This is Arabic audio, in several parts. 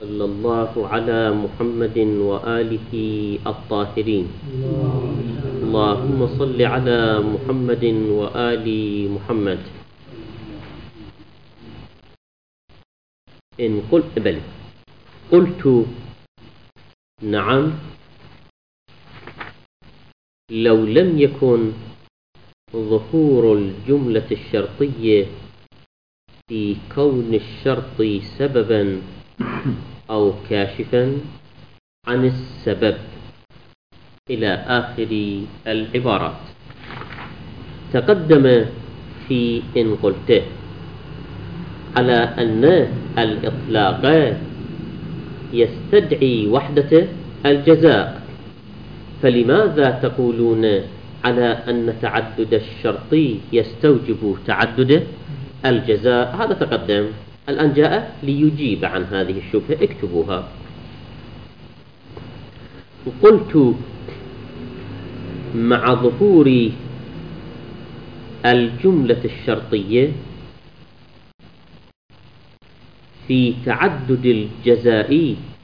صلى الله على محمد وآله الطاهرين. اللهم صل على محمد وآل محمد. إن قلت نعم لو لم يكن ظهور الجملة الشرطية في كون الشرط سببا أو كاشفا عن السبب إلى آخر العبارات. تقدم في إن قلت على أن الإطلاق يستدعي وحدة الجزاء، فلماذا تقولون على أن تعدد الشرط يستوجب تعدد الجزاء؟ هذا تقدم. الآن جاء ليجيب عن هذه الشبهة، اكتبوها. قلت مع ظهور الجملة الشرطية في تعدد الجزاء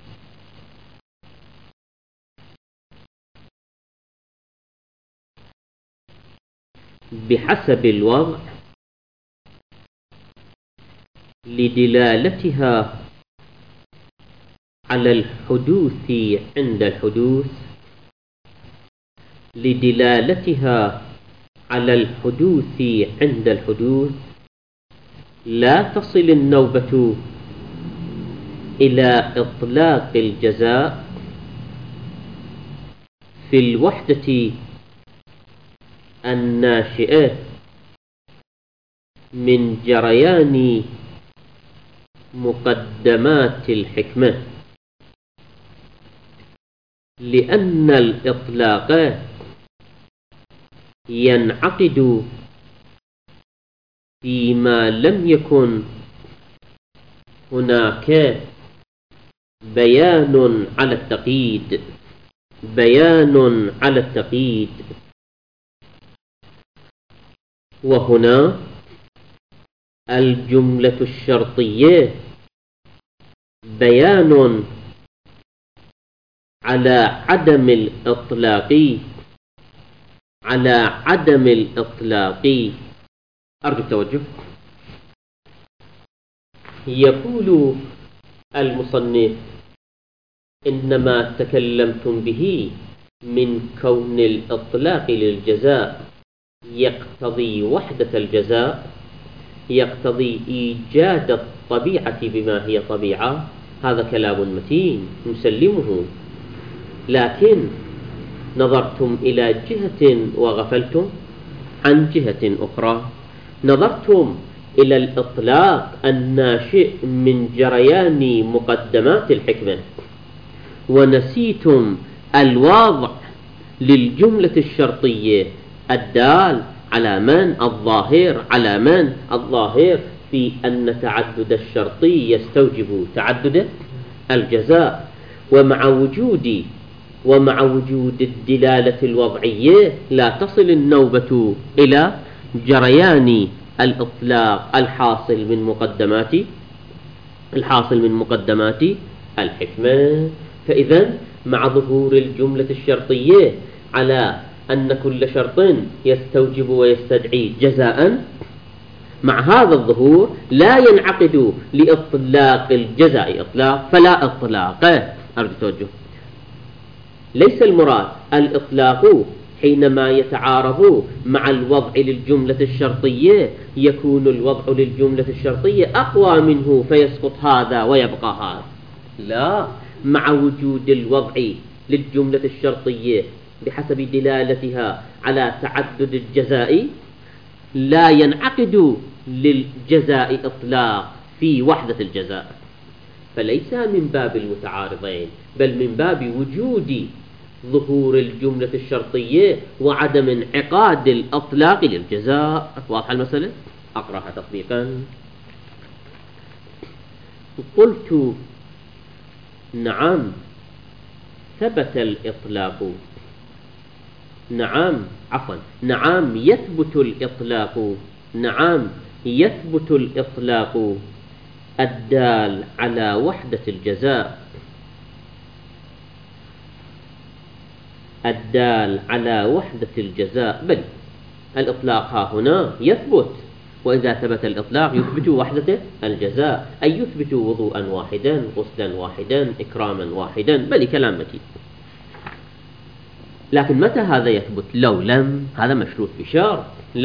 بحسب الوضع لدلالتها على الحدوث عند الحدوث لا تصل النوبة إلى إطلاق الجزاء في الوحدة الناشئة من جريان مقدمات الحكمة، لأن الإطلاق ينعقد فيما لم يكن هناك بيان على التقييد، وهنا الجملة الشرطية بيان على عدم الإطلاق. أرجو التوجه. يقول المصنف إنما تكلمتم به من كون الإطلاق للجزاء يقتضي وحدة الجزاء، يقتضي إيجاد الطبيعة بما هي طبيعة. هذا كلام متين نسلمه، لكن نظرتم إلى جهة وغفلتم عن جهة أخرى. نظرتم إلى الإطلاق الناشئ من جريان مقدمات الحكمة، ونسيتم الواضع للجملة الشرطية الدال على من؟ الظاهر في أن تعدد الشرطي يستوجب تعدد الجزاء، ومع وجود الدلالة الوضعية لا تصل النوبة إلى جريان الإطلاق الحاصل من مقدمات الحكمة. فإذا مع ظهور الجملة الشرطية على أن كل شرط يستوجب ويستدعي جزاء، مع هذا الظهور لا ينعقد لإطلاق الجزاء إطلاق، فلا إطلاق. أرجو توجه. ليس المراد الإطلاق حينما يتعارض مع الوضع للجملة الشرطية، يكون الوضع للجملة الشرطية أقوى منه فيسقط هذا ويبقى هذا. لا، مع وجود الوضع للجملة الشرطية بحسب دلالتها على تعدد الجزاء لا ينعقد للجزاء إطلاق في وحدة الجزاء، فليس من باب المتعارضين، بل من باب وجود ظهور الجملة الشرطية وعدم انعقاد الإطلاق للجزاء. واضحة المسألة؟ أقرأها تطبيقا. قلت نعم ثبت الإطلاق، نعم يثبت الإطلاق الدال على وحدة الجزاء، الدال على وحدة الجزاء، بل الإطلاق ها هنا يثبت، وإذا ثبت الإطلاق يثبت وحدة الجزاء، أي يثبت وضوءا واحدا، غسلا واحدا، إكراما واحدا، بل كلام متين. لكن متى هذا يثبت؟ لو لم، هذا مشروط بشرط،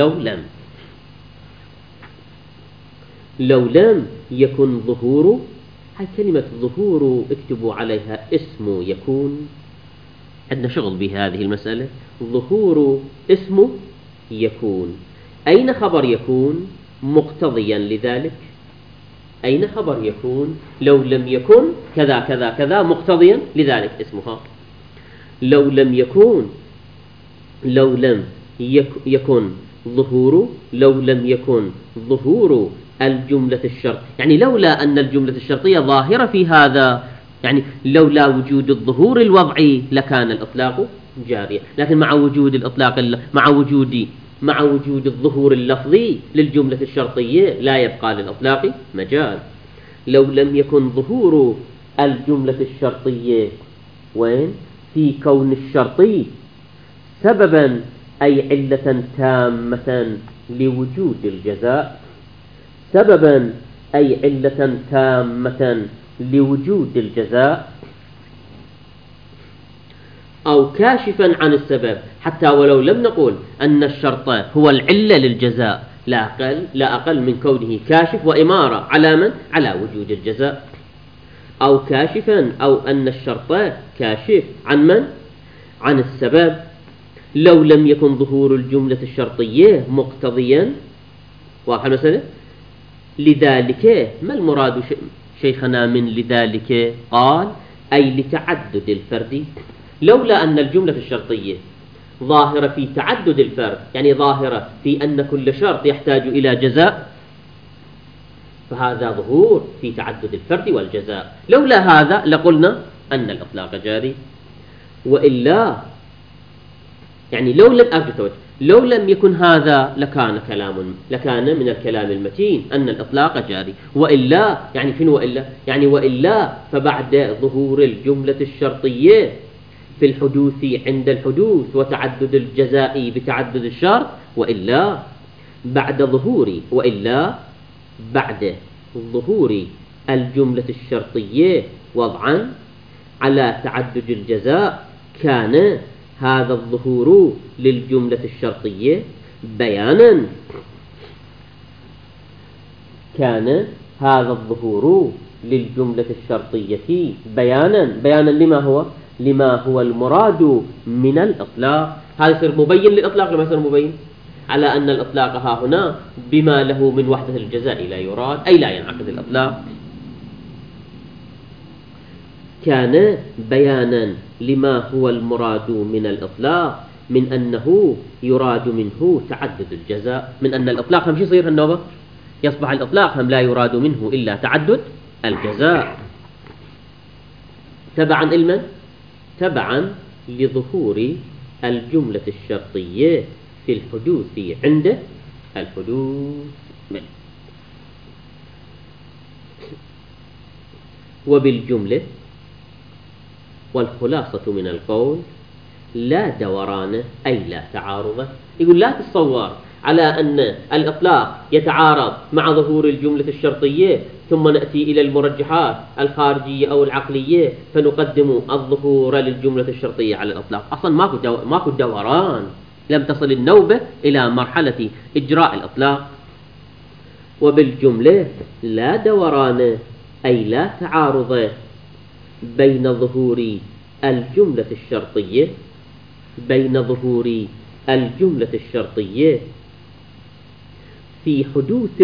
لو لم يكن ظهور، هاي كلمة ظهور اكتبوا عليها اسم يكون، عندنا شغل بهذه المسألة. ظهور اسم يكون، أين خبر يكون؟ مقتضيا لذلك. أين خبر يكون؟ لو لم يكن كذا كذا كذا مقتضيا لذلك اسمها. لو لم يكن ظهور، لو لم يكن ظهور الجملة الشرط، يعني لولا أن الجملة الشرطية ظاهرة في هذا، يعني لولا وجود الظهور الوضعي لكان الإطلاق جاريا، لكن مع وجود الإطلاق، مع وجود الظهور اللفظي للجملة الشرطية لا يبقى للإطلاق مجال. لو لم يكن ظهور الجملة الشرطية وين؟ في كون الشرطي سببا أي علة تامة لوجود الجزاء، سببا أي علة تامة لوجود الجزاء، أو كاشفا عن السبب، حتى ولو لم نقول أن الشرط هو العلة للجزاء، لا أقل من كونه كاشف وإمارة على من؟ على وجود الجزاء. أو كاشفا، أو أن الشرط كاشف عن من؟ عن السبب. لو لم يكن ظهور الجملة الشرطية مقتضيا، واضح المسألة؟ لذلك، ما المراد شيخنا من لذلك؟ قال أي لتعدد الفرد. لولا أن الجملة الشرطية ظاهرة في تعدد الفرد، يعني ظاهرة في أن كل شرط يحتاج إلى جزاء، فهذا ظهور في تعدد الفرد والجزاء. لولا هذا لقلنا أن الإطلاق جاري، وإلا يعني لو لم يكن هذا لكان من الكلام المتين أن الإطلاق جاري، وإلا يعني فين وإلا؟ يعني وإلا فبعد ظهور الجملة الشرطية في الحدوث عند الحدوث وتعدد الجزاء بتعدد الشرط، وإلا بعد ظهور الجملة الشرطية وضعا على تعدد الجزاء، كان هذا الظهور للجملة الشرطية بيانا، كان هذا الظهور للجملة الشرطية بيانا لما هو المراد من الإطلاق. هذا يصير مبين للإطلاق لما يصير مبين على أن الإطلاق ها هنا بما له من وحدة الجزاء لا يراد، أي لا ينعقد الإطلاق. كان بيانا لما هو المراد من الإطلاق، من أنه يراد منه تعدد الجزاء، من أن الإطلاق هم شو يصير هالنوبة؟ يصبح الإطلاق هم لا يراد منه إلا تعدد الجزاء، تبعا لظهور الجملة الشرطية في الحدوث عند الحدوث منه. وبالجملة والخلاصة من القول لا دوران أي لا تعارض. يقول لا تتصور على أن الإطلاق يتعارض مع ظهور الجملة الشرطية ثم نأتي إلى المرجحات الخارجية أو العقلية فنقدم الظهور للجملة الشرطية على الإطلاق. أصلا ماكو دوران، لم تصل النوبة إلى مرحلة إجراء الإطلاق. وبالجملة لا دوران أي لا تعارض بين ظهور الجملة الشرطية في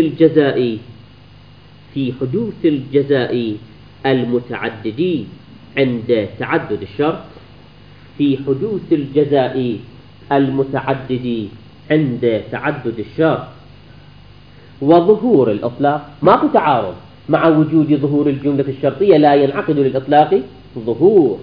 حدوث الجزاء المتعدد عند تعدد الشرط، في حدوث الجزاء المتعدد عند تعدد الشرط، وظهور الإطلاق. ماكو تعارض مع وجود ظهور الجملة الشرطية، لا ينعقد للإطلاق ظهور،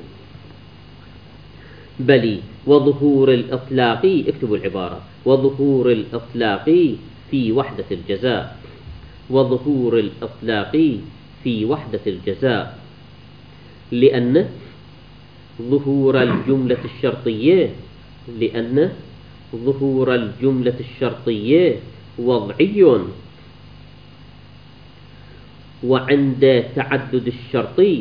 بل وظهور الإطلاق، اكتبوا العبارة، وظهور الإطلاق في وحدة الجزاء، وظهور الإطلاق في وحدة الجزاء، لأن ظهور الجملة الشرطية وضعي، وعند تعدد الشرطي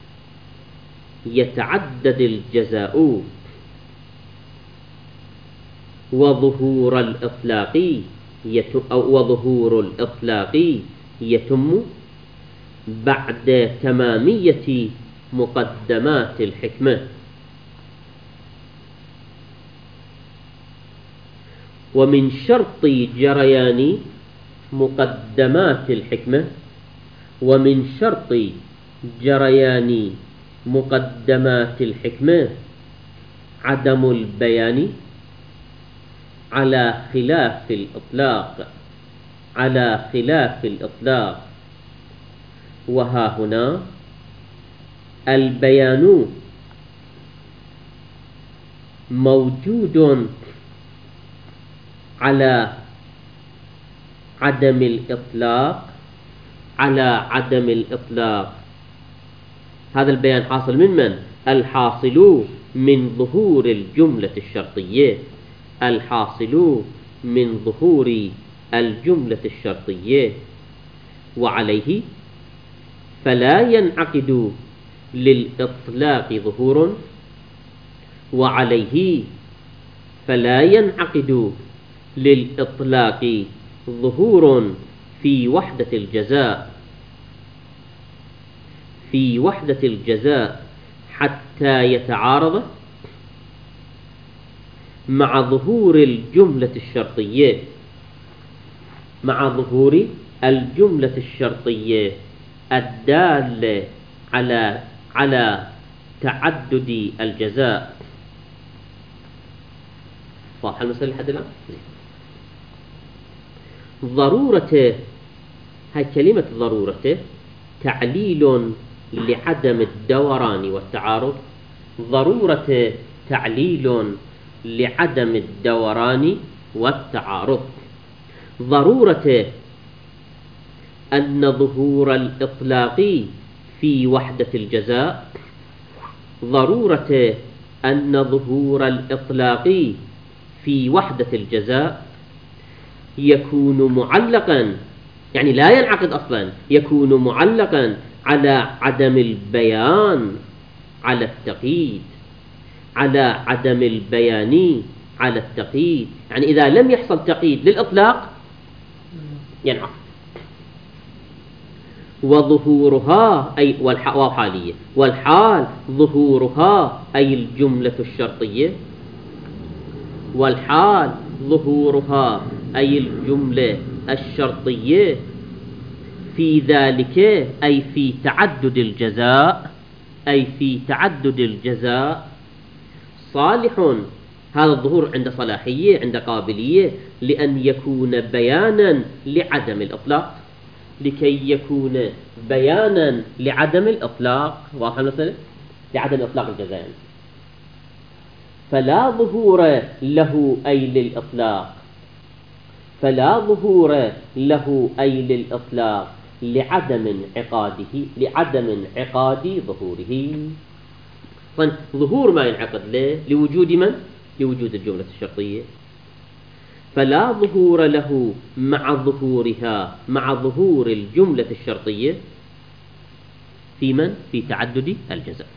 يتعدد الجزاء، وظهور الإطلاق يتم بعد تمامية مقدمات الحكمة. ومن شرط جريان مقدمات الحكمة عدم البيان على خلاف الإطلاق. وها هنا البيان موجود على عدم الإطلاق. هذا البيان حاصل من؟ الحاصل من ظهور الجملة الشرطية، وعليه فلا ينعقد للإطلاق ظهور في وحدة الجزاء حتى يتعارض مع ظهور الجملة الشرطية الدالة على تعدد الجزاء. صح المسألة لحد الآن؟ هاي كلمة ضرورة تعليل لعدم الدوران والتعارض. ضرورة أن ظهور الإطلاق في وحدة الجزاء يكون معلقا، يعني لا ينعقد أصلا، يكون معلقا على عدم البيان على التقييد، يعني إذا لم يحصل تقييد للإطلاق ينعقد. وظهورها أي والحال ظهورها أي الجملة الشرطية في ذلك أي في تعدد الجزاء صالح. هذا الظهور عند صلاحية، عند قابلية، لأن يكون بيانا لعدم الإطلاق، لكي يكون بيانا لعدم الإطلاق. واضح المسألة؟ لعدم إطلاق الجزاء يعني. فلا ظهور له أي للإطلاق لعدم انعقاد ظهوره. ظهور ما ينعقد له لوجود من؟ لوجود الجملة الشرطية. فلا ظهور له مع ظهور الجملة الشرطية في من؟ في تعدد الجزاء.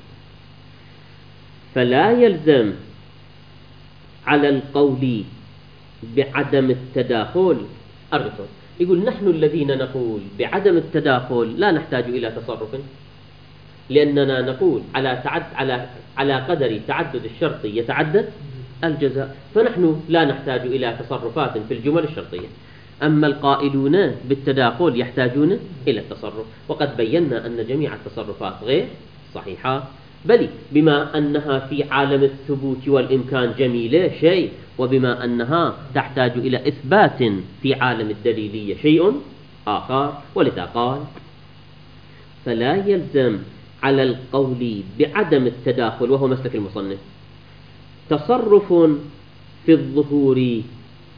فلا يلزم على القول بعدم التداخل الرسول. يقول نحن الذين نقول بعدم التداخل لا نحتاج إلى تصرف، لأننا نقول على قدر تعدد الشرط يتعدد الجزاء، فنحن لا نحتاج إلى تصرفات في الجمل الشرطية. أما القائلون بالتداخل يحتاجون إلى التصرف، وقد بينا أن جميع التصرفات غير صحيحة، بل بما أنها في عالم الثبوت والإمكان جميلة شيء، وبما أنها تحتاج إلى إثبات في عالم الدليلية شيء آخر. ولذا قال فلا يلزم على القول بعدم التداخل، وهو مسلك المصنف، تصرف في الظهور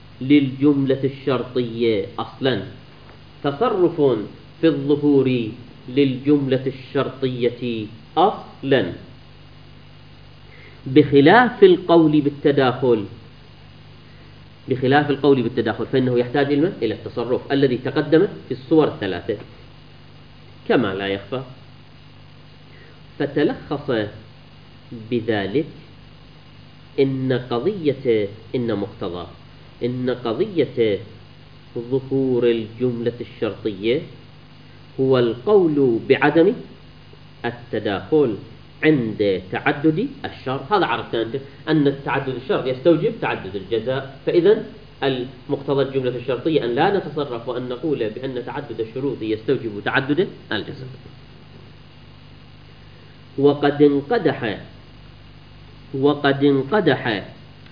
للجملة الشرطية أصلا، تصرف في الظهور للجملة الشرطية أصلا، بخلاف القول بالتداخل. بخلاف القول بالتداخل فإنه يحتاج إلى التصرف الذي تقدم في الصور الثلاثة كما لا يخفى. فتلخص بذلك إن قضية ظهور الجملة الشرطية هو القول بعدم التداخل عند تعدد الشرط. هذا عرفت أنت أن تعدد الشرط يستوجب تعدد الجزاء، فإذا المقتضى الجملة الشرطية أن لا نتصرف وأن نقول بأن تعدد الشروط يستوجب تعدد الجزاء. وقد انقدح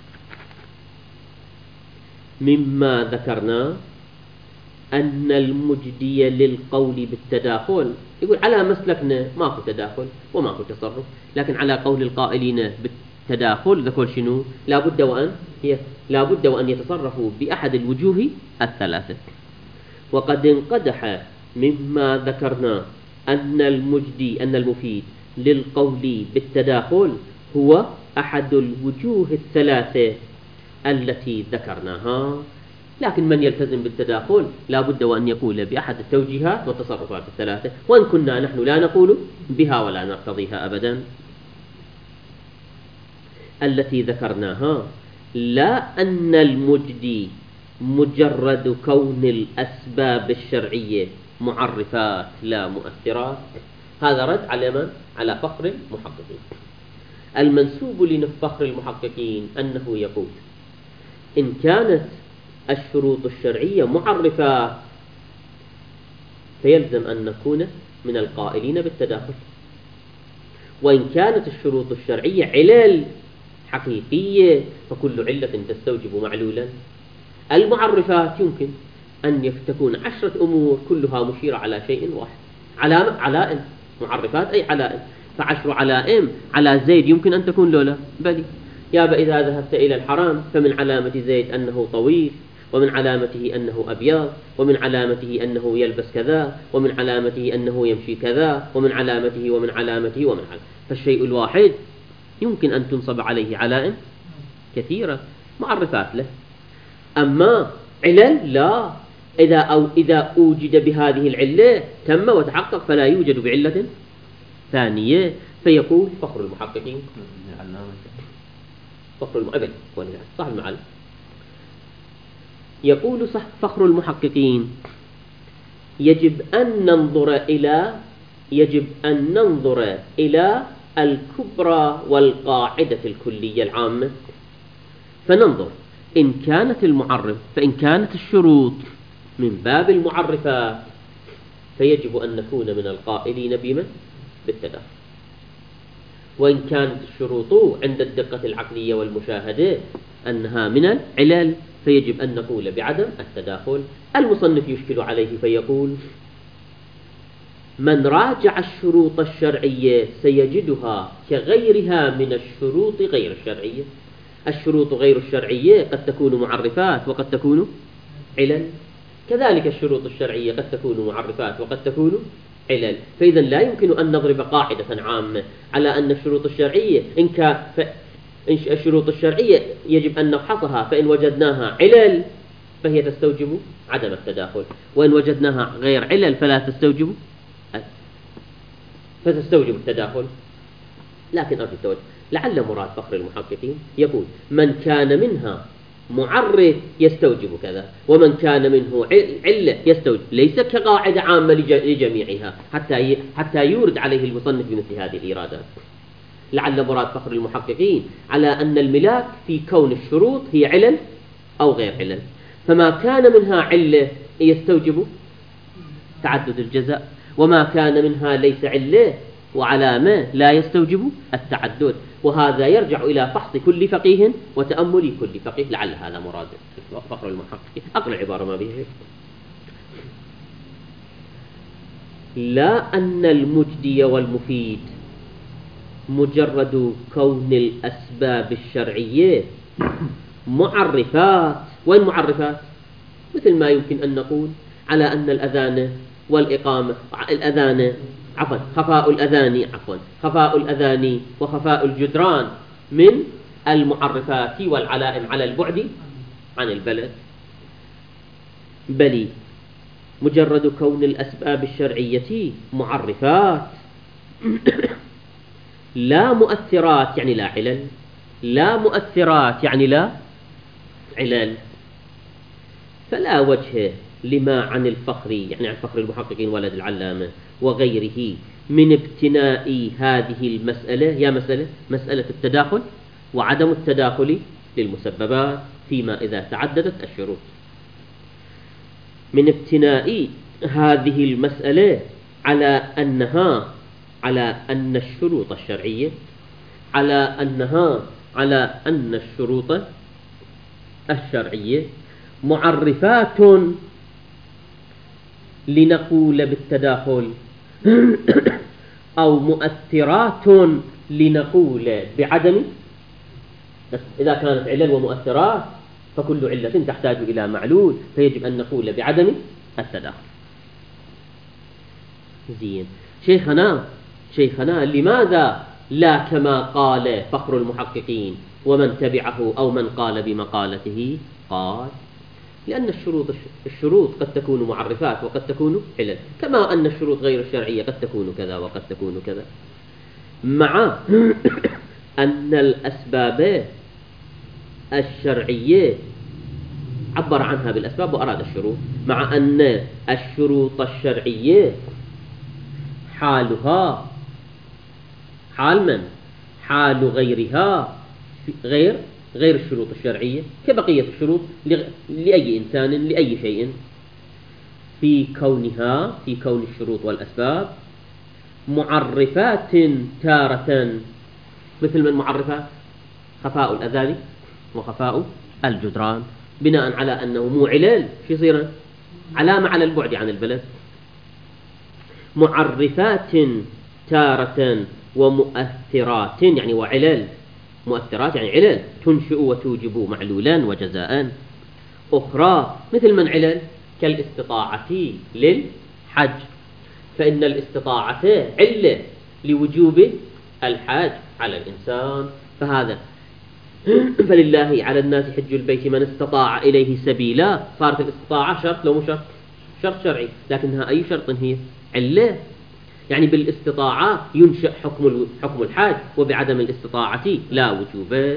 مما ذكرنا أن المجدي للقول بالتداخل، يقول على مسلكنا ماكو تداخل وماكو تصرف، لكن على قول القائلين بالتداخل ذكر شنو؟ لابد وأن يتصرفوا بأحد الوجوه الثلاثة. وقد انقدح مما ذكرنا أن المفيد للقول بالتداخل هو أحد الوجوه الثلاثة التي ذكرناها، لكن من يلتزم بالتداخل لا بد وأن يقول بأحد التوجيهات والتصرفات الثلاثة، وإن كنا نحن لا نقول بها ولا نقتضيها أبدا التي ذكرناها. لا أن المجدي مجرد كون الأسباب الشرعية معرفات لا مؤثرات. هذا رد على من؟ على فخر المحققين. المنسوب لفخر المحققين أنه يقول إن كانت الشروط الشرعية معرفات فيلزم أن نكون من القائلين بالتداخل، وإن كانت الشروط الشرعية علل حقيقية فكل علة تستوجب معلولا. المعرفات يمكن أن تكون 10 أمور كلها مشيرة على شيء واحد، علائم. معرفات أي علائم، ف10 علائم على زيد يمكن أن تكون لولا بلي. يابا إذا ذهبت إلى الحرام فمن علامة زيد أنه طويل، ومن علامته أنه أبيض، ومن علامته أنه يلبس كذا، ومن علامته أنه يمشي كذا، ومن علامته. فالشيء الواحد يمكن أن تنصب عليه علائم كثيرة معرفات له. أما علل لا، إذا أوجد بهذه العلة تم وتحقق فلا يوجد بعلة ثانية. فيقول فخر المحققين صاحب المعلم يقول فخر المحققين يجب أن ننظر إلى الكبرى والقاعدة الكلية العامة، فننظر إن كانت فإن كانت الشروط من باب المعرفات فيجب أن نكون من القائلين بالتداخل، وإن كانت الشروط عند الدقة العقلية والمشاهدة أنها من العلل فيجب أن نقول بعدم التداخل. المصنف يشكل عليه فيقول من راجع الشروط الشرعية سيجدها كغيرها من الشروط غير الشرعية. الشروط غير الشرعية قد تكون معرفات وقد تكون علل، كذلك الشروط الشرعية قد تكون معرفات وقد تكون علل. فإذا لا يمكن أن نضرب قاعدة عامة على أن الشروط الشرعية الشروط الشرعية يجب أن نفحصها، فإن وجدناها علل فهي تستوجب عدم التداخل، وإن وجدناها غير علل فلا تستوجب التداخل. لكن أرجو التوجه، لعل مراد فخر المحققين يقول من كان منها معرف يستوجب كذا، ومن كان منه علة يستوجب، ليس كقاعدة عامة لجميعها حتى يورد عليه المصنف بمثل هذه الإرادات. لعل مراد فخر المحققين على أن الملاك في كون الشروط هي علل أو غير علل، فما كان منها علة يستوجب تعدد الجزاء، وما كان منها ليس علة وعلامة لا يستوجب التعدد. وهذا يرجع إلى فحص كل فقيه وتأمل كل فقيه. لعل هذا مراد فخر المحققين. أقل عبارة ما بها لا أن المجدي والمفيد مجرد كون الأسباب الشرعية معرفات. وين معرفات؟ مثل ما يمكن أن نقول على أن الأذان والإقامة الأذان خفاء الأذان خفاء الأذان وخفاء الجدران من المعرفات والعلائم على البعد عن البلد. بل مجرد كون الأسباب الشرعية معرفات لا مؤثرات يعني لا علل، لا مؤثرات يعني لا علل، فلا وجه لما عن الفخري يعني عن فخر المحققين ولد العلامة وغيره من ابتناء هذه المسألة، يا مسألة التداخل وعدم التداخل للمسببات فيما إذا تعددت الشروط، من ابتناء هذه المسألة على أن الشروط الشرعية على أن الشروط الشرعية معرفات لنقول بالتداخل أو مؤثرات لنقول بعدم. إذا كانت علل ومؤثرات فكل علة تحتاج إلى معلول، فيجب أن نقول بعدم التداخل. زين. شيخنا لماذا لا كما قال فخر المحققين ومن تبعه أو من قال بمقالته؟ قال لأن الشروط قد تكون معرفات وقد تكون علل، كما أن الشروط غير الشرعية قد تكون كذا وقد تكون كذا، مع أن الأسباب الشرعية عبر عنها بالأسباب وأراد الشروط، مع أن الشروط الشرعية حالها حال من؟ حال غيرها غير الشروط الشرعية كبقية الشروط لأي إنسان لأي شيء، في كون الشروط والأسباب معرفات تارة، مثل من معرفات خفاء الأذان وخفاء الجدران، بناء على أنه مو علل شو يصير علامة على البعد عن البلد. معرفات تارة ومؤثرات يعني وعلل، مؤثرات يعني علل تنشئ وتوجب معلولا وجزاء أخرى، مثل من علل كالاستطاعة للحج، فإن الاستطاعة علة لوجوب الحج على الإنسان، فلله على الناس حج البيت من استطاع إليه سبيلا، صارت الاستطاعة شرط لو مو شرط شرعي، لكنها أي شرط هي علة، يعني بالاستطاعة ينشأ حكم الحج وبعدم الاستطاعة لا وجوب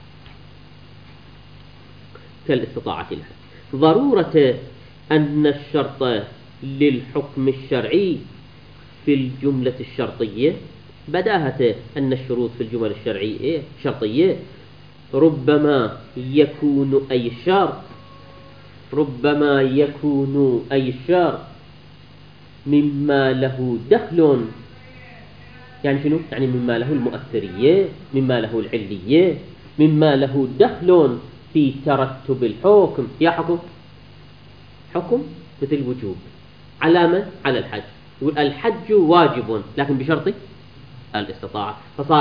كالاستطاعة الحج. ضرورة أن الشرط للحكم الشرعي في الجملة الشرطية، بداهة أن الشروط في الجمل الشرعية شرطية، ربما يكون أي شرط مما له دخل، يعني شنو؟ يعني مما له المؤثرية، مما له العلية، مما له دخل في ترتب الحكم. يا حكم مثل وجوب، علامة على الحج، الحج واجب لكن بشرط الاستطاعة،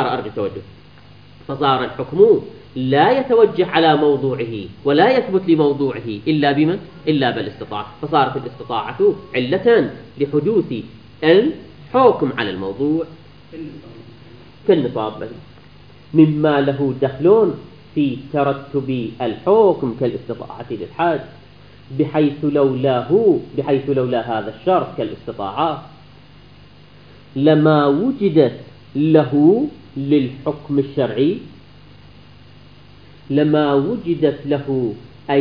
فصار الحكم لا يتوجه على موضوعه ولا يثبت لموضوعه إلا بمن؟ إلا بالاستطاعة، فصارت الاستطاعة علة لحدوث الحكم على الموضوع كالنصاب، مما له دخل في ترتب الحكم كالاستطاعة للحج، بحيث لولا هذا الشرط كالاستطاعة لما وجدت له للحكم الشرعي، لما وجدت له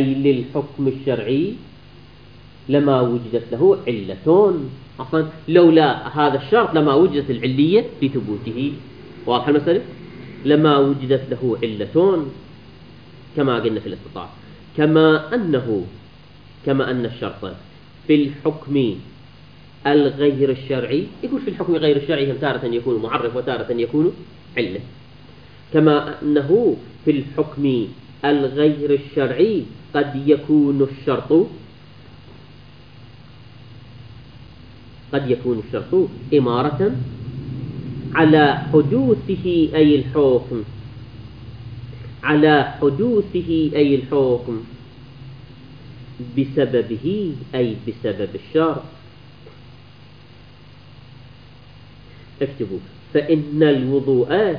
علة. عفوا، لولا هذا الشرط لما وجدت العلية لثبوته. واضح المسألة؟ لما وجدت له علة كما قلنا في الاستطاعة، كما أن الشرط في الحكم الغير الشرعي، يقول في الحكم غير الشرعي هم تارة يكون معرف وتارة يكون علة، كما أنه في الحكم الغير الشرعي قد يكون الشرط إمارة على حدوثه أي الحكم بسببه أي بسبب الشرط، اكتبوا: فإن الوضوء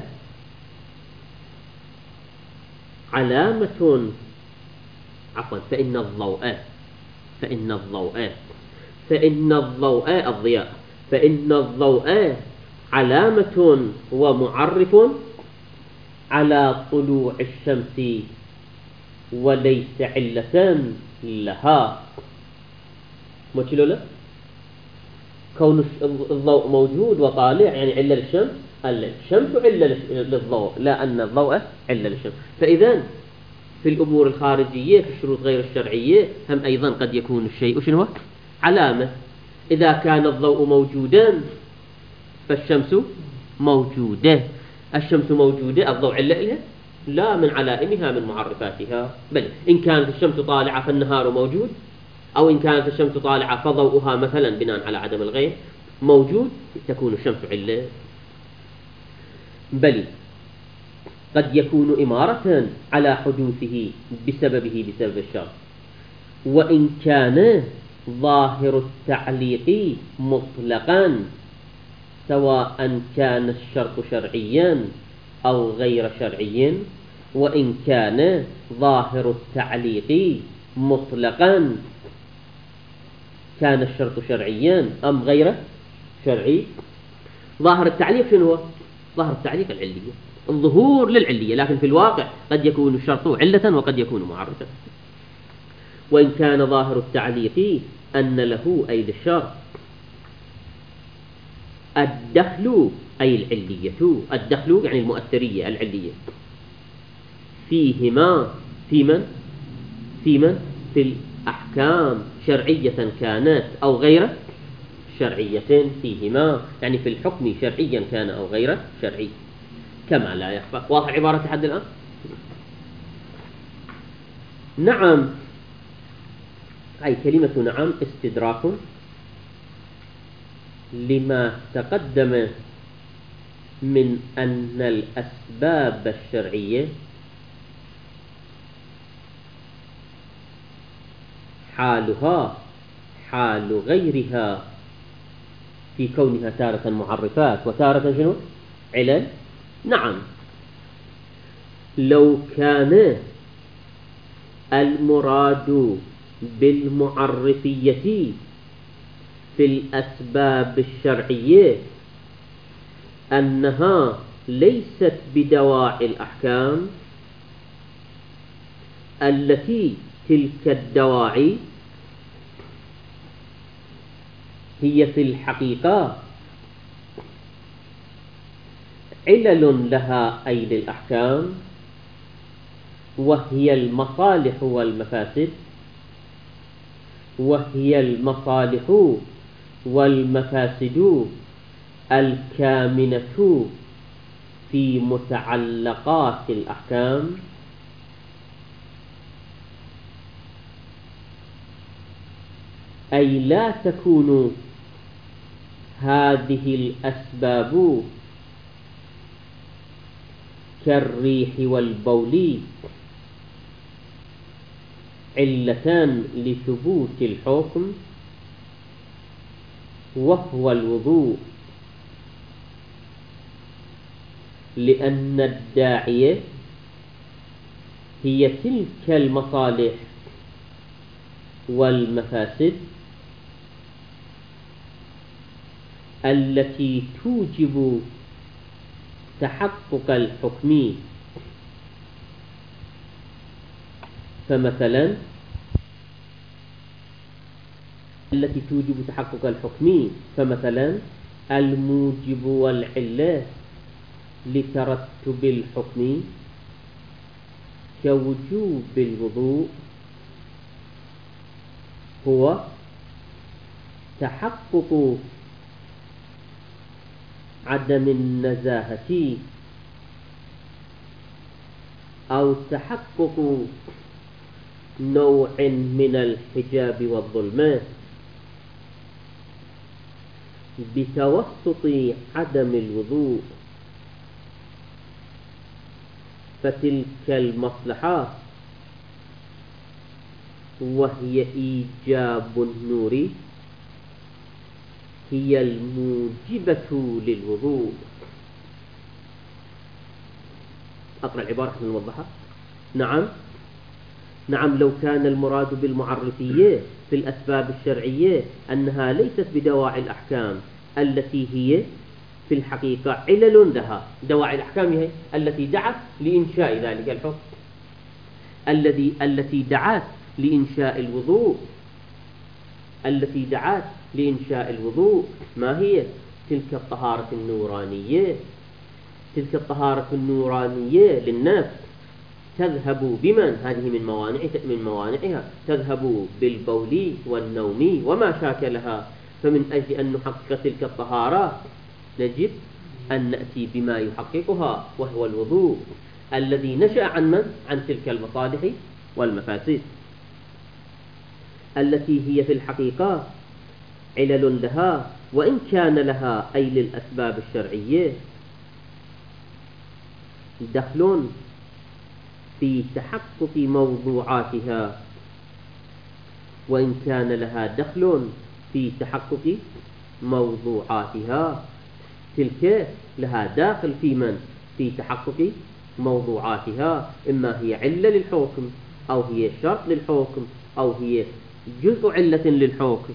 علامة، عفوا، فإن الضوء الضياء، فإن الضوء علامة ومعرف على طلوع الشمس وليس علة لها. مشلو له؟ كون الضوء موجود وطالع يعني علة للشمس، الشمس علة للضوء، لا أن الضوء علة للشمس. فإذا في الأمور الخارجية، في الشروط غير الشرعية، هم أيضا قد يكون الشيء شنو علامة. إذا كان الضوء موجودا فالشمس موجودة، الشمس موجودة، الضوء علة لها؟ لا، من علائمها، من معرفاتها. بل إن كانت الشمس طالعة فالنهار موجود، أو إن كانت الشمس طالعة فضوءها مثلا بناء على عدم الغير موجود، تكون الشمس علة. بل قد يكون إمارة على حدوثه بسبب الشر، وإن كان ظاهر التعليق مطلقا، سواء كان الشرط شرعيا أو غير شرعي. وإن كان ظاهر التعليق مطلقا، كان الشرط شرعيا أم غير شرعي. ظاهر التعليق شنو هو؟ ظاهر التعليق العلية، الظهور للعلية، لكن في الواقع قد يكون الشرط علة وقد يكون معرفا. وإن كان ظاهر التعليق أن له أي للشرط الدخل أي العلية، الدخل يعني المؤثرية العلية، فيهما في الأحكام شرعية كانت أو غير شرعية، فيهما يعني في الحكم شرعيا كان أو غير شرعي، كما لا يخفى. واضح عبارة لحد الآن؟ نعم، هاي كلمة نعم استدراك لما تقدم من أن الأسباب الشرعية حالها حال غيرها في كونها تارة معرفات وتارة شنو؟ علل. نعم، لو كان المراد بالمعرفية في الأسباب الشرعية أنها ليست بدواعي الأحكام التي تلك الدواعي هي في الحقيقة علل لها أي للأحكام، وهي المصالح والمفاسد، وهي المصالح والمفاسد الكامنة في متعلقات الأحكام، أي لا تكون هذه الأسباب كالريح والبول علتان لثبوت الحكم وهو الوضوء، لأن الداعية هي تلك المصالح والمفاسد التي توجب تحقق الحكم. فمثلا التي توجب تحقق الحكم، فمثلا الموجب والعلة لترتب الحكم كوجوب الوضوء هو تحقق عدم النزاهة أو تحقق نوع من الحجاب والظلمات بتوسط عدم الوضوء، فتلك المصلحة وهي إيجاب النور هي الموجبة للوضوء. أقرأ العبارة حتى نوضحها. نعم لو كان المراد بالمعرفية في الأسباب الشرعية أنها ليست بدواعي الأحكام التي هي في الحقيقة علل لها. دواعي الأحكام هي التي دعت لإنشاء ذلك الحكم، التي دعت لإنشاء الوضوء، التي دعت لإنشاء الوضوء. ما هي؟ تلك الطهارة النورانية، تلك الطهارة النورانية للنفس تذهب بمن؟ هذه من موانعها، تذهب بالبول والنوم وما شاكلها. فمن أجل أن نحقق تلك الطهارة نجب أن نأتي بما يحققها، وهو الوضوء الذي نشأ عن من؟ عن تلك المصالح والمفاسد التي هي في الحقيقة علل لها، وإن كان لها أي للأسباب الشرعية دخل في تحقق موضوعاتها، وإن كان لها دخل في تحقق موضوعاتها. تلك لها داخل في من؟ في تحقق موضوعاتها، إما هي علة للحكم، أو هي شرط للحكم، أو هي جزء علة للحكم.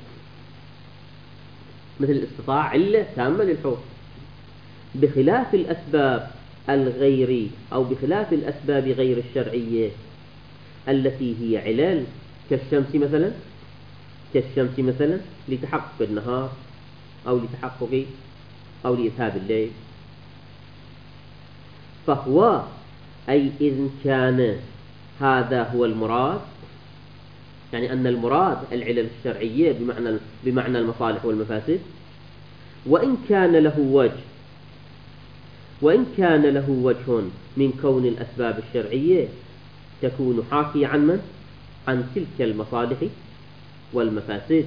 مثل الاستطاعة علة تامة للحكم، بخلاف الأسباب الغير أو بخلاف الأسباب غير الشرعية التي هي علل كالشمس مثلا لتحقق النهار أو لتحقق أو لإذهاب الليل. فهو أي إذن كان هذا هو المراد، يعني أن المراد العلل الشرعية بمعنى المصالح والمفاسد، وإن كان له وجه من كون الأسباب الشرعية تكون حاكية عن من؟ عن تلك المصالح والمفاسد.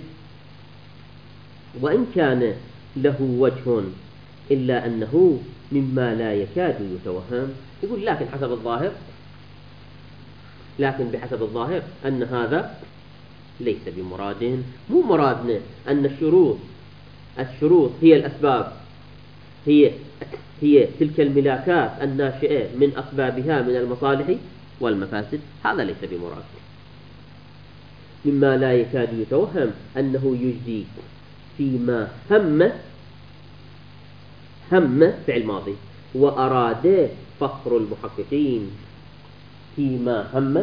وإن كان له وجه إلا أنه مما لا يكاد يتوهم. يقول لكن بحسب الظاهر أن هذا ليس بمراد. مو مرادنا أن الشروط هي الأسباب، هي تلك الملاكات الناشئة من أسبابها من المصالح والمفاسد. هذا ليس بمراد. مما لا يكاد يتوهم أنه يجدي فيما هم فعل ماضي وأراد فخر المحققين، فيما هم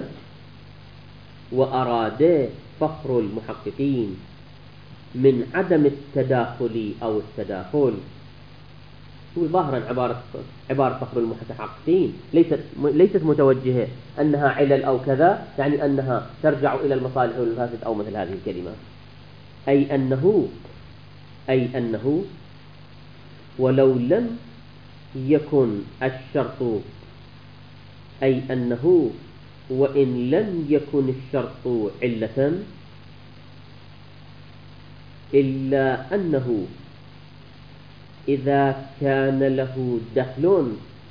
وأراد فخر المحققين من عدم التداخل أو التداخل. ظاهرا عبارة فخر المتحققين ليست متوجهة أنها علل أو كذا، يعني أنها ترجع إلى المصالح والمفاسد أو مثل هذه الكلمات. أي أنه ولو لم يكن الشرط، أي أنه وإن لم يكن الشرط علة إلا أنه إذا كان له دخل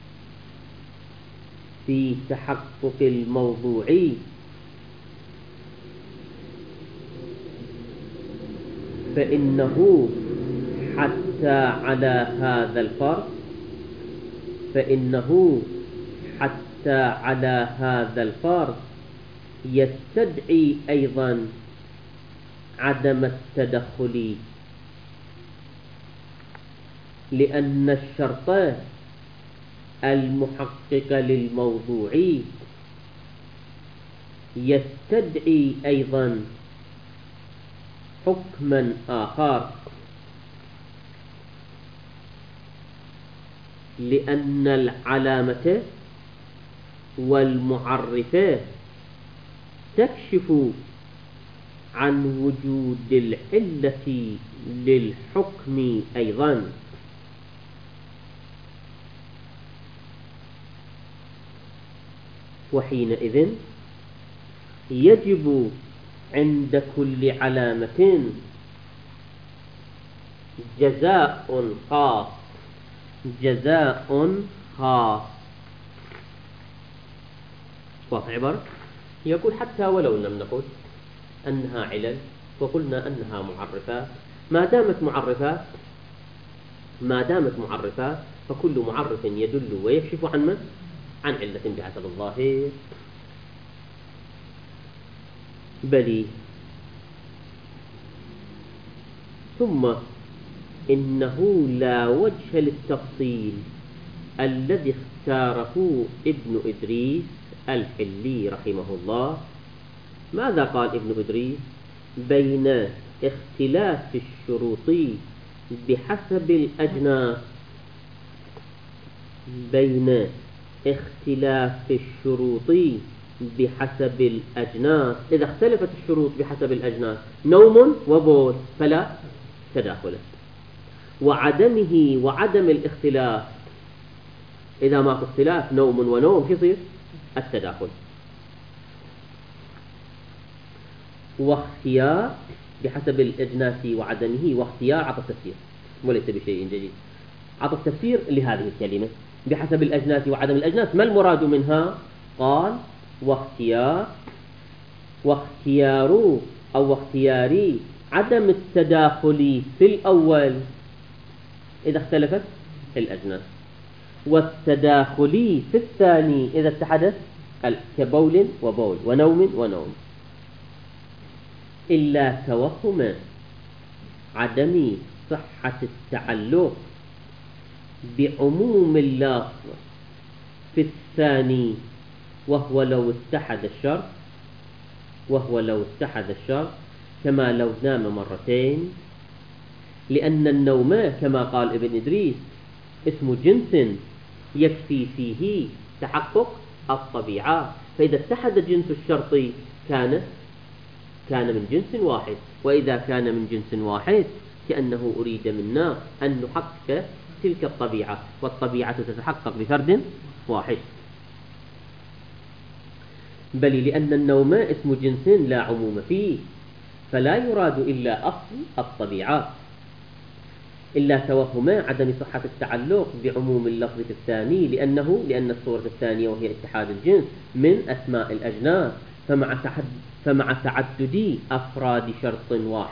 في تحقق الموضوع فإنه حتى على هذا الفرض يستدعي أيضا عدم التدخل، لأن الشرط المحقق للموضوع يستدعي أيضا حكما آخر، لأن العلامة والمعرفة تكشف عن وجود العلة للحكم أيضا. وحينئذ يجب عند كل علامة جزاء خاص. واضح عبارة؟ يقول حتى ولو لم نقل أنها علل وقلنا أنها معرفات، ما دامت معرفات فكل معرف يدل ويكشف عن من؟ عن علة بحسب الظاهر. بلي. ثم إنه لا وجه للتفصيل الذي اختاره ابن إدريس الحلي رحمه الله. ماذا قال ابن إدريس؟ بين اختلاف الشروط بحسب الأجناس، بين اختلاف الشروط بحسب الأجناس. إذا اختلفت الشروط بحسب الأجناس نوم وبول فلا تداخل، وعدم الاختلاف إذا ما في اختلاف نوم ونوم يصير التداخل. واختيار بحسب الأجناس وعدمه، واختيار عطف تفسير وليس بشيء جديد، عطف تفسير لهذه الكلمة بحسب الأجناس وعدم الأجناس. ما المراد منها؟ قال واختيار أو واختياري عدم التداخل في الأول إذا اختلفت الأجناس، والتداخل في الثاني إذا اتحدت كبول وبول ونوم ونوم، إلا توهم عدم صحة التعلق بعموم اللفظ في الثاني، وهو لو اتحد الشرط كما لو نام مرتين، لأن النوم كما قال ابن إدريس اسم جنس يكفي فيه تحقق الطبيعة، فإذا اتحد جنس الشرط كان من جنس واحد، وإذا كان من جنس واحد كأنه أريد منا أن نحقق تلك الطبيعة، والطبيعة تتحقق بفرد واحد. بل لأن النوم اسم جنس لا عموم فيه، فلا يراد إلا أصل الطبيعة، إلا توهم عدم صحة التعلق بعموم اللفظ في الثاني، لأن الصورة الثانية وهي اتحاد الجنس من أسماء الأجناس، فمع تعدد أفراد شرط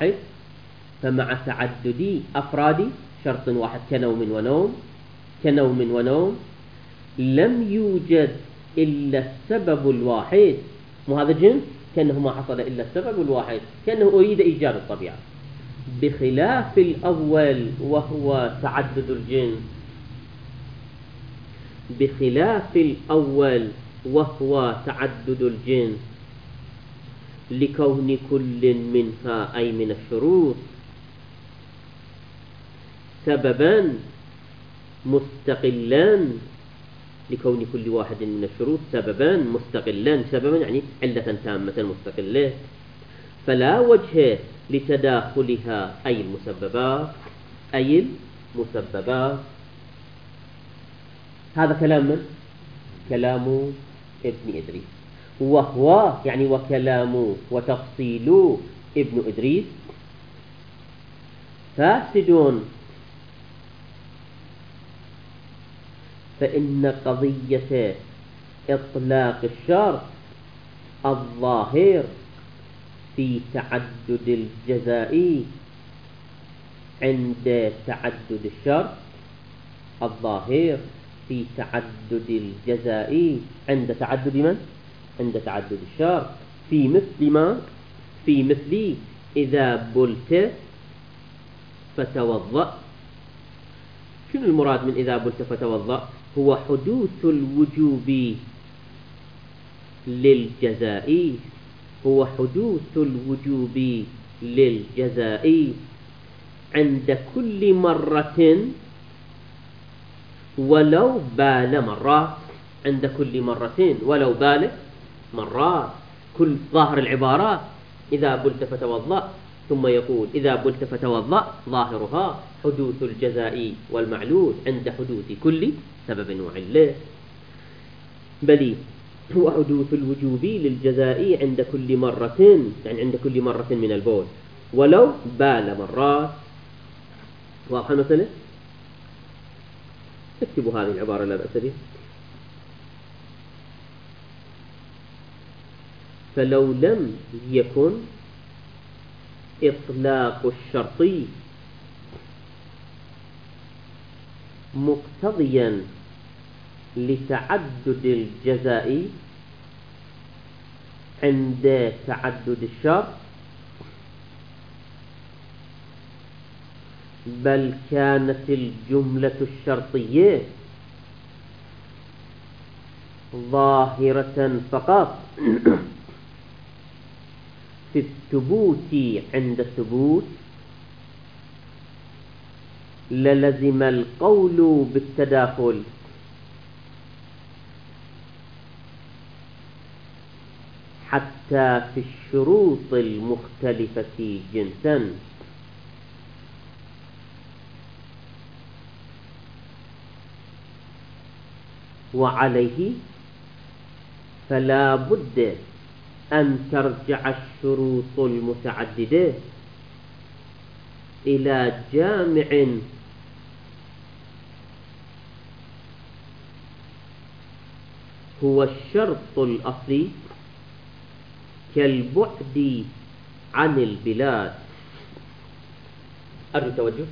واحد كنوم ونوم لم يوجد إلا السبب الواحد، وهذا جنس كأنه ما حصل إلا السبب الواحد، كأنه أريد إيجاد الطبيعة، بخلاف الأول وهو تعدد الجنس، لكون كل منها أي من الشروط سببا مستقلا، لكون كل واحد من الشروط سببا مستقلا، سببا يعني علة تامة مستقلة، فلا وجه لتداخلها أي المسببات. هذا كلام من؟ كلام ابن إدريس، وهو يعني وكلام وتفصيل ابن إدريس فاسد، فإن قضية إطلاق الشرط الظاهر في تعدد الجزاء عند تعدد الشرط، عند تعدد من؟ عند تعدد الشرط، في مثل إذا بلت فتوضأ. شنو المراد من إذا بلت فتوضأ؟ هو حدوث الوجوب للجزاء عند كل مرة ولو بال مرات، كل ظاهر العبارات إذا بلت فتوضأ، ثم يقول إذا بلت فتوضأ ظاهرها حدوث الجزاء والمعلول عند حدوث كل سبب وعلة. بل هو حدوث الوجوب للجزاء عند كل مرة، يعني عند كل مرة من البول ولو بال مرات. واضح المسألة؟ اكتبوا هذه العبارة لا بأس بها. فلو لم يكن إطلاق الشرط مقتضيا لتعدد الجزاء عند تعدد الشرط، بل كانت الجملة الشرطية ظاهرة فقط في الثبوت عند الثبوت، للزم القول بالتداخل حتى في الشروط المختلفة جنسا. وعليه فلا بد أن ترجع الشروط المتعددة إلى جامع هو الشرط الأصلي كالبعد عن البلاد. أرجو توجه.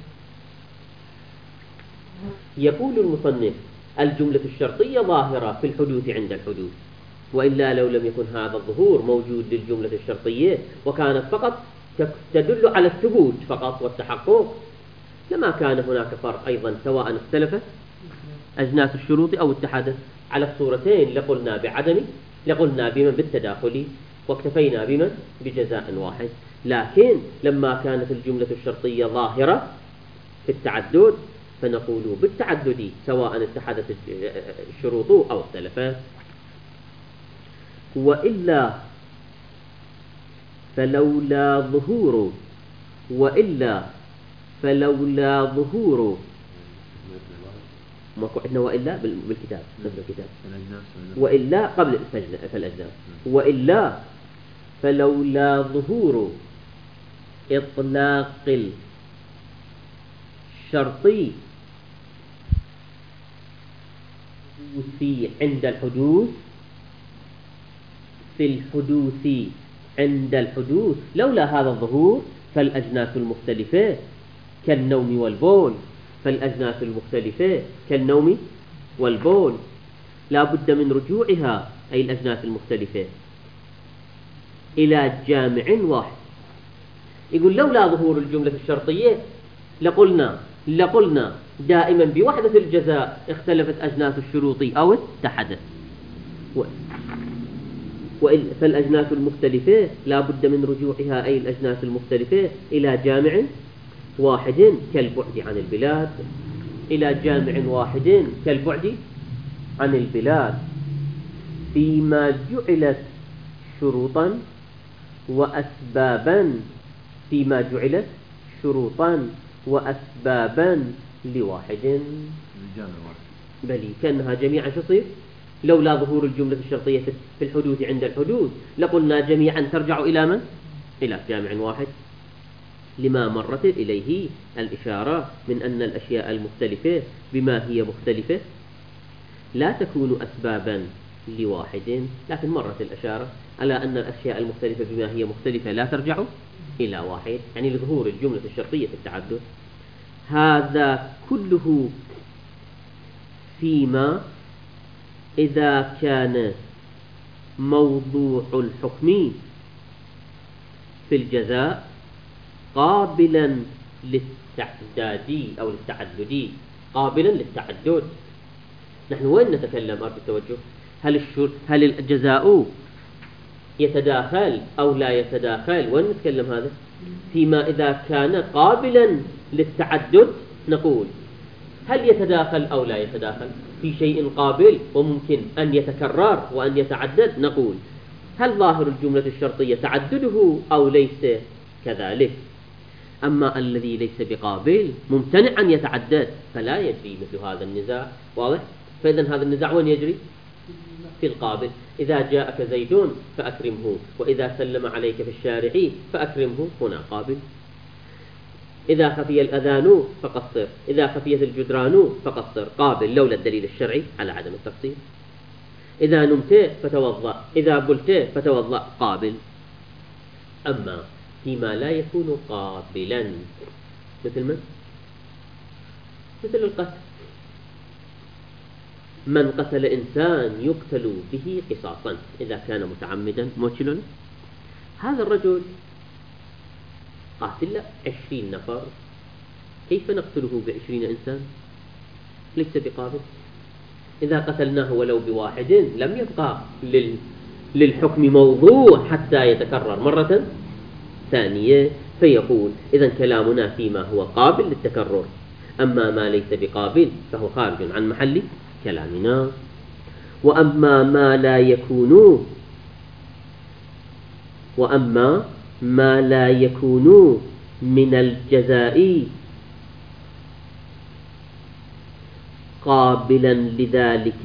يقول المصنف: الجملة الشرطية ظاهرة في الحدوث عند الحدوث، وإلا لو لم يكن هذا الظهور موجود للجملة الشرطية وكانت فقط تدل على الثبوت فقط والتحقق، لما كان هناك فرق أيضا، سواء اختلفت أجناس الشروط أو اتحدت. على الصورتين لقلنا بعدم، لقلنا بمن بالتداخل، واكتفينا بمن بجزاء واحد. لكن لما كانت الجملة الشرطية ظاهرة في التعدد فنقول بالتعدد سواء اتحدت الشروط أو اختلفت. وإلا فلولا ظهور ما عندنا وإلا بالكتاب نفس الكتاب، وإلا قبل فالأجناس، وإلا فلولا ظهور إطلاق الشرطي عند الحدوث في الحدوث عند الحدوث، لولا هذا الظهور فالأجناس المختلفة كالنوم والبول، فالأجناس المختلفة كالنوم والبول لا بد من رجوعها، أي الأجناس المختلفة، إلى جامع واحد. يقول لولا ظهور الجملة الشرطية لقلنا دائما بوحدة الجزاء اختلفت أجناس الشروط أو اتحدت، فالأجناس المختلفة لا بد من رجوعها، أي الأجناس المختلفة، إلى جامع واحد كالبعد عن البلاد، إلى جامع واحد كالبعد عن البلاد، فيما جعلت شروطا وأسبابا، فيما جعلت شروطا وأسبابا لواحد، بل كأنها جميعا تصير. لولا ظهور الجملة الشرطية في الحدوث عند الحدوث لقلنا جميعا ترجع إلى من؟ إلى جامع واحد، لما مرت إليه الإشارة من أن الأشياء المختلفة بما هي مختلفة لا تكون أسبابا لواحد، لكن مرت الإشارة على أن الأشياء المختلفة بما هي مختلفة لا ترجع إلى واحد، يعني لظهور الجملة الشرطية في التعدد. هذا كله فيما إذا كان موضوع الحكم في الجزاء قابلا للتعداد أو للتعدد، قابلا للتعدد. نحن وين نتكلم؟ أرجو التوجه. هل الجزاء يتداخل أو لا يتداخل؟ وين نتكلم هذا؟ فيما إذا كان قابلا للتعدد نقول هل يتداخل أو لا يتداخل؟ في شيء قابل وممكن أن يتكرر وأن يتعدد نقول هل ظاهر الجملة الشرطية تعدده أو ليس كذلك؟ أما الذي ليس بقابل ممتنع أن يتعدد فلا يجري مثل هذا النزاع. واضح؟ فإذا هذا النزاع وين يجري؟ في القابل. إذا جاءك زيد فأكرمه، وإذا سلم عليك في الشارع فأكرمه، هنا قابل. إذا خفي الأذان فقصر، إذا خفيت الجدران فقصر، قابل لولا الدليل الشرعي على عدم التقصير. إذا نمت فتوضأ، إذا بلت فتوضأ، قابل. أما فيما لا يكون قابلا مثل من؟ مثل القتل، من قتل إنسان يقتل به قصاصا إذا كان متعمدا موكل. هذا الرجل قاتل 20 نفر، كيف نقتله ب20 إنسان؟ ليس بقابل. إذا قتلناه ولو بواحد لم يبقى للحكم موضوع حتى يتكرر مرة ثانية. فيقول إذن كلامنا فيما هو قابل للتكرر، أما ما ليس بقابل فهو خارج عن محل كلامنا. وأما ما لا يكون من الجزاء قابلا لذلك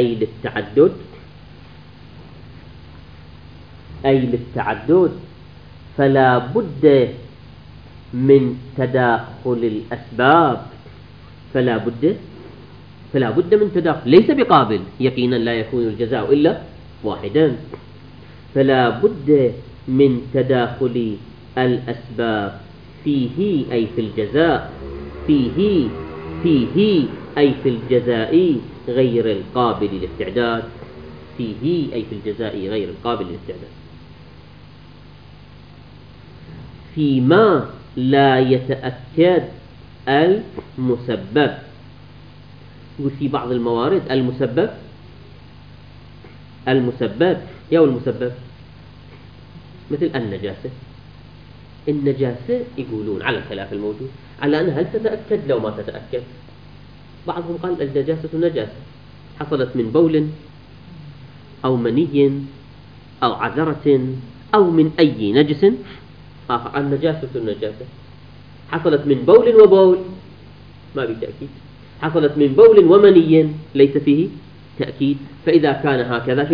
أي للتعدد فلا بد من تداخل الأسباب. فلا بد من تداخل، ليس بقابل، يقينا لا يكون الجزاء إلا واحدا. فلا بد من تداخل الأسباب فيه أي في الجزاء، فيه أي في الجزاء غير القابل للاستعداد، فيه أي في الجزاء غير القابل للاستعداد. فيما لا يتأكد المسبب. يقول في بعض الموارد المسبب يا المسبب مثل النجاسة يقولون على الخلاف الموجود على أنها هل تتأكد لو ما تتأكد. بعضهم قال النجاسة نجاسة حصلت من بول أو مني أو عذرة أو من أي نجس آخر. النجاسة حصلت من بول وبول ما بالتأكيد، حصلت من بول ومني ليس فيه تأكيد. فإذا كان هكذا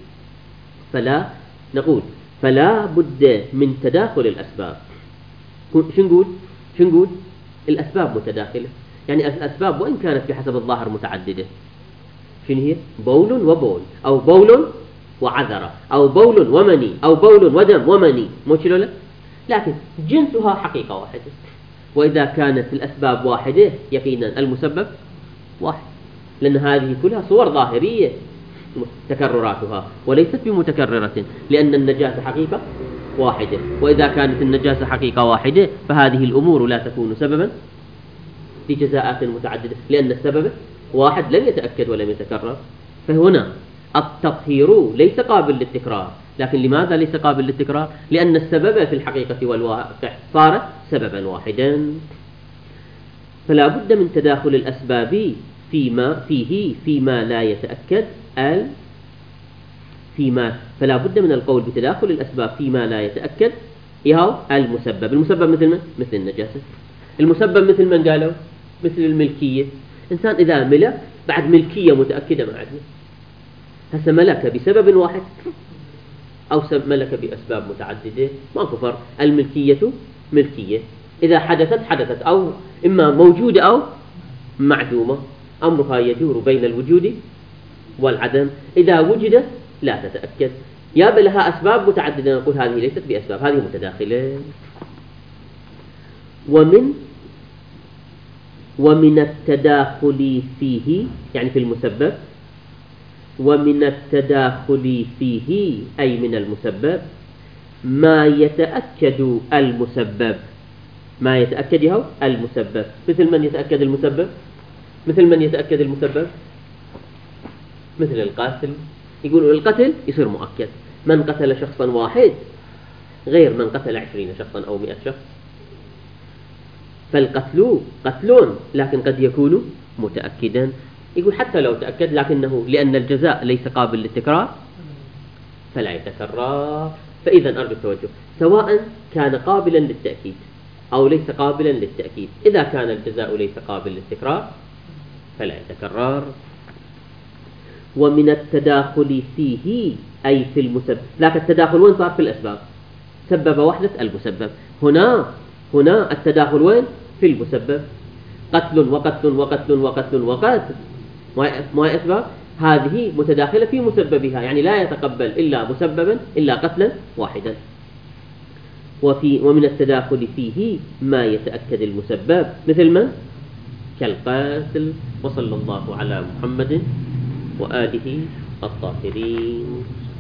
نقول فلا بد من تداخل الأسباب. شو نقول الأسباب متداخلة، يعني الأسباب وإن كانت بحسب الظاهر متعددة. شنو هي؟ بول وبول، أو بول وعذرة، أو بول ومني، أو بول ودم ومني، مو كده لا؟ لكن جنسها حقيقة واحدة. وإذا كانت الأسباب واحدة يقينا المسبب واحد، لأن هذه كلها صور ظاهرية تكرراتها وليست بمتكررة، لأن النجاسة حقيقة واحدة. وإذا كانت النجاسة حقيقة واحدة فهذه الأمور لا تكون سببا لجزاءات متعددة، لأن السبب واحد لم يتأكد ولم يتكرر. فهنا التطهير ليس قابل للتكرار. لكن لماذا ليس قابل للتكرار؟ لأن السبب في الحقيقة والواقع صار سببا واحدا. فلا بد من تداخل الأسباب فيما لا يتأكد فلا بد من القول بتداخل الأسباب فيما لا يتأكد المسبب. المسبب مثل من؟ مثل النجاسة. المسبب مثل من قالوا؟ مثل الملكية. إنسان إذا ملك بعد ملكية متأكدة ما عندنا، هسه ملك بسبب واحد أو ملك بأسباب متعددة ما كفر. الملكية ملكية، إذا حدثت أو إما موجودة أو معدومة، أمرها يدور بين الوجود والعدم. إذا وجدت لا تتأكد، يا لها أسباب متعددة نقول هذه ليست بأسباب، هذه متداخلة. ومن التداخل فيه يعني في المسبب، ومن التداخل فيه أي من المسبب ما يتأكد المسبب. ما يتأكد المسبب. مثل من يتأكد المسبب؟ مثل القاتل. يقولوا القتل يصير مؤكد، من قتل شخصا واحد غير من قتل 20 شخصا أو 100 شخص. فالقتل قتل لكن قد يكون متأكدا. يقول حتى لو تأكد لكنه لأن الجزاء ليس قابل للتكرار فلا يتكرر. فإذا أرجو التوجه، سواء كان قابلا للتأكيد أو ليس قابلا للتأكيد، إذا كان الجزاء ليس قابل للتكرار فلا يتكرر. ومن التداخل فيه أي في المسبب. لكن التداخل وين صار؟ في الأسباب. سبب وحدة المسبب. هنا التداخل وين؟ في المسبب. قتل وقتل وقتل وقتل وقتل ما أسباب هذه متداخلة في مسببها، يعني لا يتقبل إلا مسببا إلا قتلا واحدا. ومن التداخل فيه ما يتأكد المسبب مثل من؟ كالقاتل. وصلى الله على محمد وآله الطاهرين.